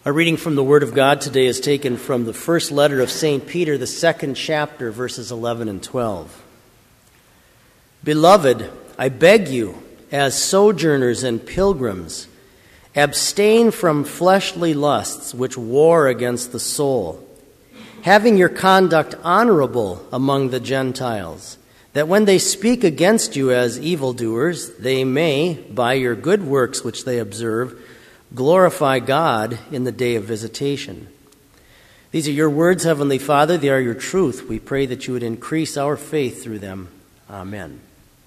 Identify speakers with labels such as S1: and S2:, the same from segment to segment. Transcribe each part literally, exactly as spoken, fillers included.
S1: Our reading from the Word of God today is taken from the first letter of Saint Peter, the second chapter, verses eleven and twelve. Beloved, I beg you, as sojourners and pilgrims, abstain from fleshly lusts which war against the soul, having your conduct honorable among the Gentiles, that when they speak against you as evildoers, they may, by your good works which they observe, glorify God in the day of visitation. These are your words, Heavenly Father. They are your truth. We pray that you would increase our faith through them. Amen.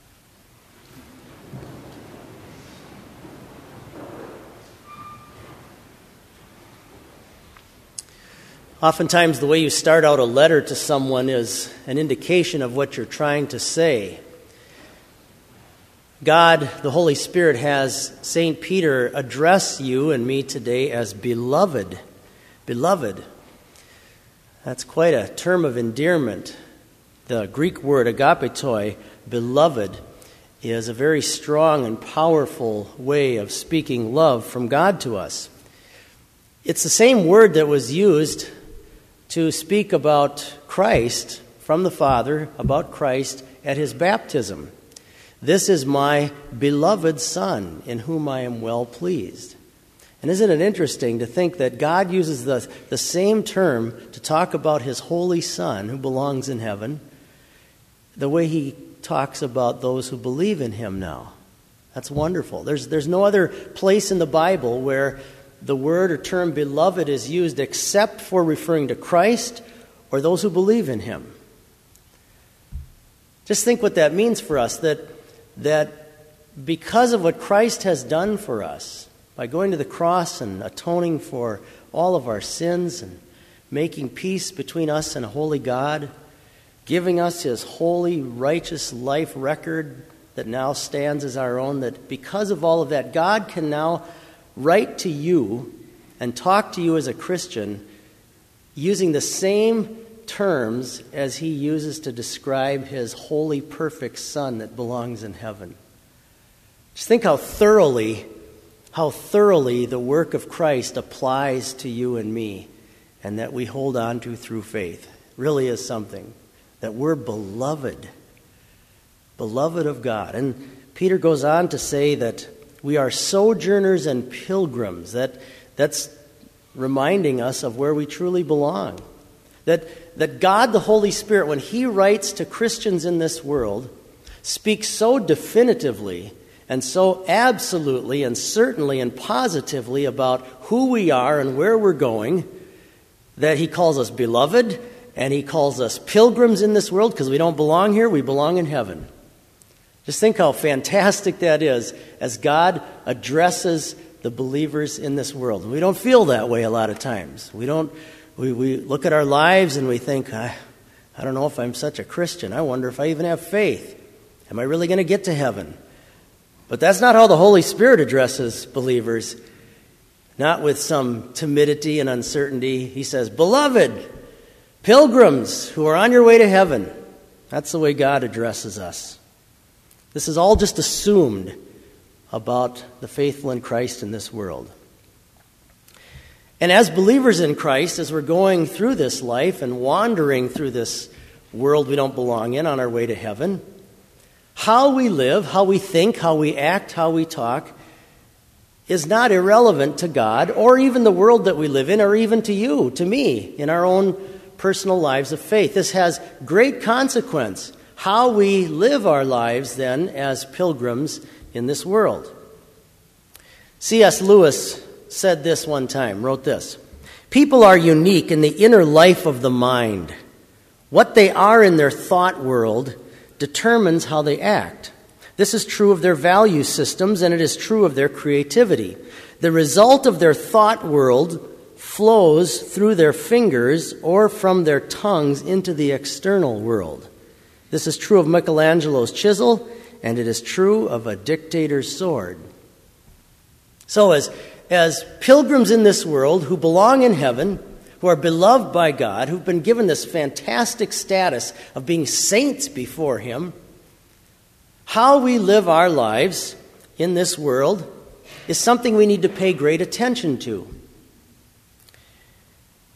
S1: Oftentimes, the way you start out a letter to someone is an indication of what you're trying to say. God, the Holy Spirit, has Saint Peter address you and me today as beloved. Beloved. That's quite a term of endearment. The Greek word agapetoi, beloved, is a very strong and powerful way of speaking love from God to us. It's the same word that was used to speak about Christ from the Father, about Christ at his baptism. This is my beloved Son, in whom I am well pleased. And isn't it interesting to think that God uses the, the same term to talk about his holy Son, who belongs in heaven, the way he talks about those who believe in him now? That's wonderful. There's, there's no other place in the Bible where the word or term beloved is used except for referring to Christ or those who believe in him. Just think what that means for us, that that because of what Christ has done for us, by going to the cross and atoning for all of our sins and making peace between us and a holy God, giving us his holy, righteous life record that now stands as our own, that because of all of that, God can now write to you and talk to you as a Christian using the same terms as he uses to describe his holy, perfect Son that belongs in heaven. Just think how thoroughly, how thoroughly the work of Christ applies to you and me, and that we hold on to through faith. It really is something, that we're beloved, beloved of God. And Peter goes on to say that we are sojourners and pilgrims. That, that's reminding us of where we truly belong. That, that God, the Holy Spirit, when he writes to Christians in this world, speaks so definitively and so absolutely and certainly and positively about who we are and where we're going, that he calls us beloved and he calls us pilgrims in this world, because we don't belong here, we belong in heaven. Just think how fantastic that is as God addresses the believers in this world. We don't feel that way a lot of times. We don't. We, we look at our lives and we think, I, I don't know if I'm such a Christian. I wonder if I even have faith. Am I really going to get to heaven? But that's not how the Holy Spirit addresses believers. Not with some timidity and uncertainty. He says, beloved, pilgrims who are on your way to heaven. That's the way God addresses us. This is all just assumed about the faithful in Christ in this world. And as believers in Christ, as we're going through this life and wandering through this world we don't belong in on our way to heaven, how we live, how we think, how we act, how we talk is not irrelevant to God or even the world that we live in, or even to you, to me, in our own personal lives of faith. This has great consequence, how we live our lives then as pilgrims in this world. C S Lewis said this one time, wrote this: people are unique in the inner life of the mind. What they are in their thought world determines how they act. This is true of their value systems, and it is true of their creativity. The result of their thought world flows through their fingers or from their tongues into the external world. This is true of Michelangelo's chisel, and it is true of a dictator's sword. So as As pilgrims in this world who belong in heaven, who are beloved by God, who've been given this fantastic status of being saints before him, how we live our lives in this world is something we need to pay great attention to.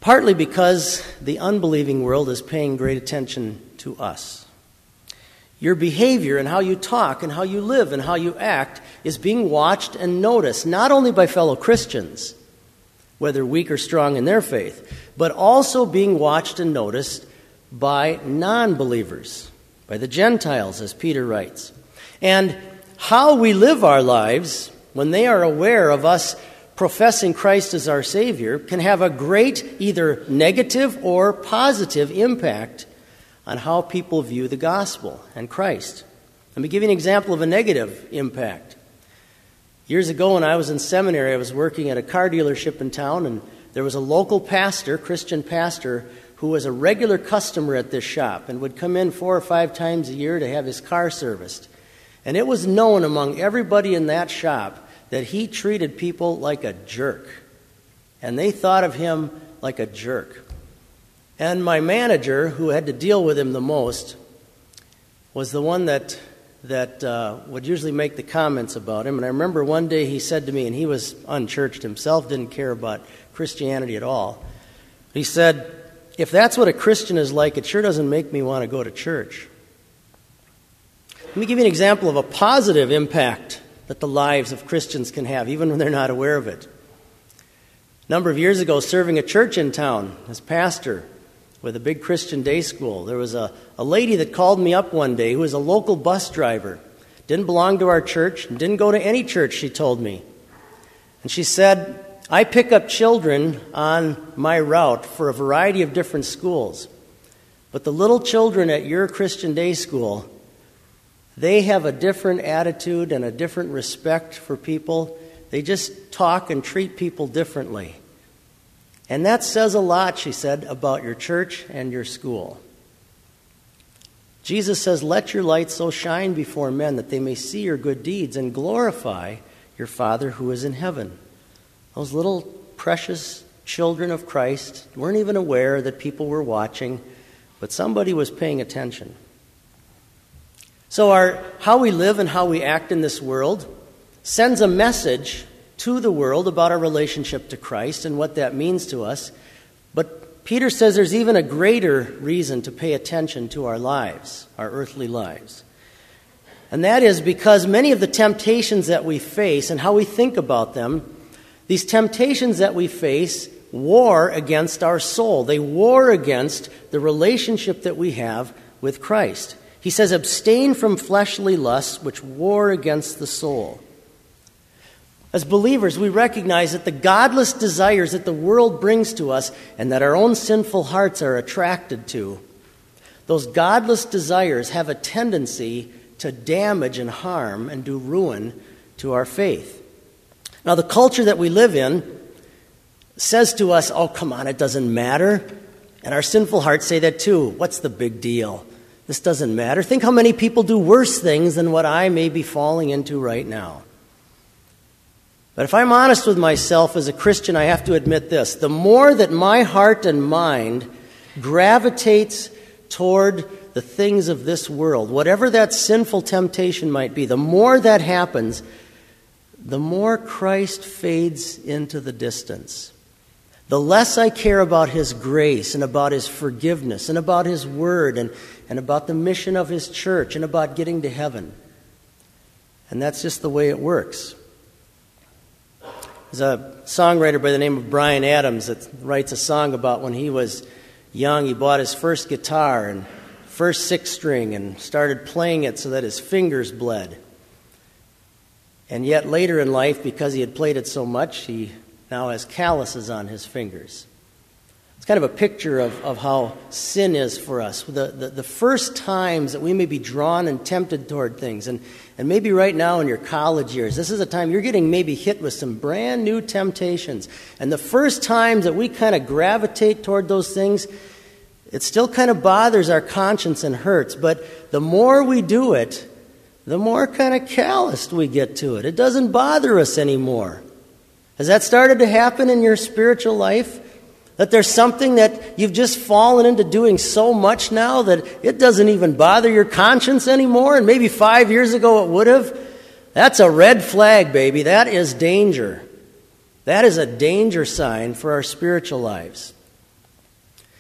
S1: partly because the unbelieving world is paying great attention to us. Your behavior and how you talk and how you live and how you act is being watched and noticed, not only by fellow Christians, whether weak or strong in their faith, but also being watched and noticed by non-believers, by the Gentiles, as Peter writes. And how we live our lives, when they are aware of us professing Christ as our Savior, can have a great either negative or positive impact on how people view the gospel and Christ. Let me give you an example of a negative impact. Years ago when I was in seminary, I was working at a car dealership in town, and there was a local pastor, Christian pastor, who was a regular customer at this shop and would come in four or five times a year to have his car serviced. And it was known among everybody in that shop that he treated people like a jerk. And they thought of him like a jerk. And my manager, who had to deal with him the most, was the one that that uh, would usually make the comments about him. And I remember one day he said to me, and he was unchurched himself, didn't care about Christianity at all. He said, "If that's what a Christian is like, it sure doesn't make me want to go to church." Let me give you an example of a positive impact that the lives of Christians can have, even when they're not aware of it. A number of years ago, serving a church in town as pastor with a big Christian day school, there was a, a lady that called me up one day who was a local bus driver, didn't belong to our church, and didn't go to any church, she told me. And she said, "I pick up children on my route for a variety of different schools, but the little children at your Christian day school, they have a different attitude and a different respect for people. They just talk and treat people differently. And that says a lot," she said, "about your church and your school." Jesus says, "Let your light so shine before men that they may see your good deeds and glorify your Father who is in heaven." Those little precious children of Christ weren't even aware that people were watching, but somebody was paying attention. So our how we live and how we act in this world sends a message to the world about our relationship to Christ and what that means to us. But Peter says there's even a greater reason to pay attention to our lives, our earthly lives. And that is because many of the temptations that we face and how we think about them, these temptations that we face war against our soul. They war against the relationship that we have with Christ. He says, "Abstain from fleshly lusts which war against the soul." As believers, we recognize that the godless desires that the world brings to us and that our own sinful hearts are attracted to, those godless desires have a tendency to damage and harm and do ruin to our faith. Now, the culture that we live in says to us, "Oh, come on, it doesn't matter." And our sinful hearts say that too. "What's the big deal? This doesn't matter. Think how many people do worse things than what I may be falling into right now." But if I'm honest with myself as a Christian, I have to admit this. The more that my heart and mind gravitates toward the things of this world, whatever that sinful temptation might be, the more that happens, the more Christ fades into the distance. The less I care about His grace and about His forgiveness and about His word and, and about the mission of His church and about getting to heaven. And that's just the way it works. There's a songwriter by the name of Bryan Adams that writes a song about when he was young. He bought his first guitar and first six string and started playing it so that his fingers bled. And yet later in life, because he had played it so much, he now has calluses on his fingers. It's kind of a picture of, of how sin is for us. The, the, the first times that we may be drawn and tempted toward things, and, and maybe right now in your college years, this is a time you're getting maybe hit with some brand new temptations. And the first times that we kind of gravitate toward those things, it still kind of bothers our conscience and hurts. But the more we do it, the more kind of calloused we get to it. It doesn't bother us anymore. Has that started to happen in your spiritual life? That there's something that you've just fallen into doing so much now that it doesn't even bother your conscience anymore, and maybe five years ago it would have? That's a red flag, baby. That is danger. That is a danger sign for our spiritual lives.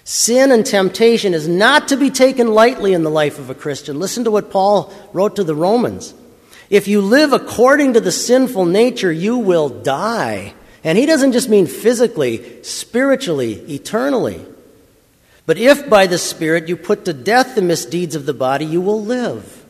S1: Sin and temptation is not to be taken lightly in the life of a Christian. Listen to what Paul wrote to the Romans. If you live according to the sinful nature, you will die. And he doesn't just mean physically, spiritually, eternally. But if by the Spirit you put to death the misdeeds of the body, you will live.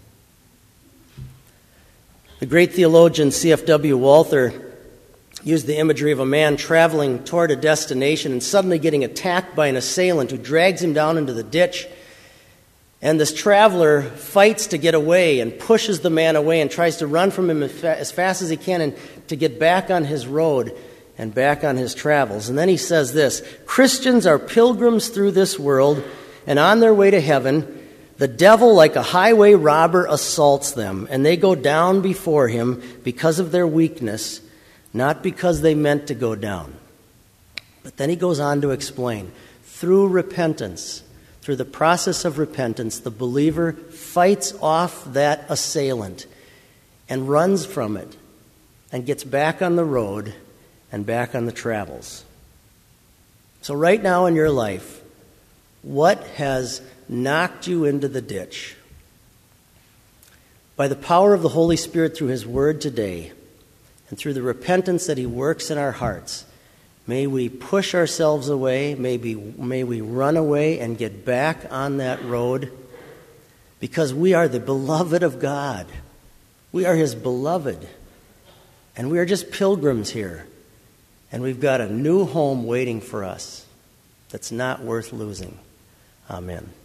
S1: The great theologian C F W Walther used the imagery of a man traveling toward a destination and suddenly getting attacked by an assailant who drags him down into the ditch. And this traveler fights to get away and pushes the man away and tries to run from him as fast as he can and to get back on his road and back on his travels. And then he says this, Christians are pilgrims through this world, and on their way to heaven, the devil, like a highway robber, assaults them, and they go down before him because of their weakness, not because they meant to go down. But then he goes on to explain, through repentance, through the process of repentance, the believer fights off that assailant and runs from it and gets back on the road and back on the travels. So right now in your life, what has knocked you into the ditch? By the power of the Holy Spirit through His Word today, and through the repentance that He works in our hearts, may we push ourselves away, may we, may we run away and get back on that road, because we are the beloved of God. We are His beloved, and we are just pilgrims here, and we've got a new home waiting for us that's not worth losing. Amen.